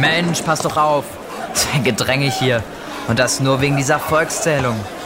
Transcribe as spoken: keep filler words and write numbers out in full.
Mensch, pass doch auf. Gedrängig hier. Und das nur wegen dieser Volkszählung.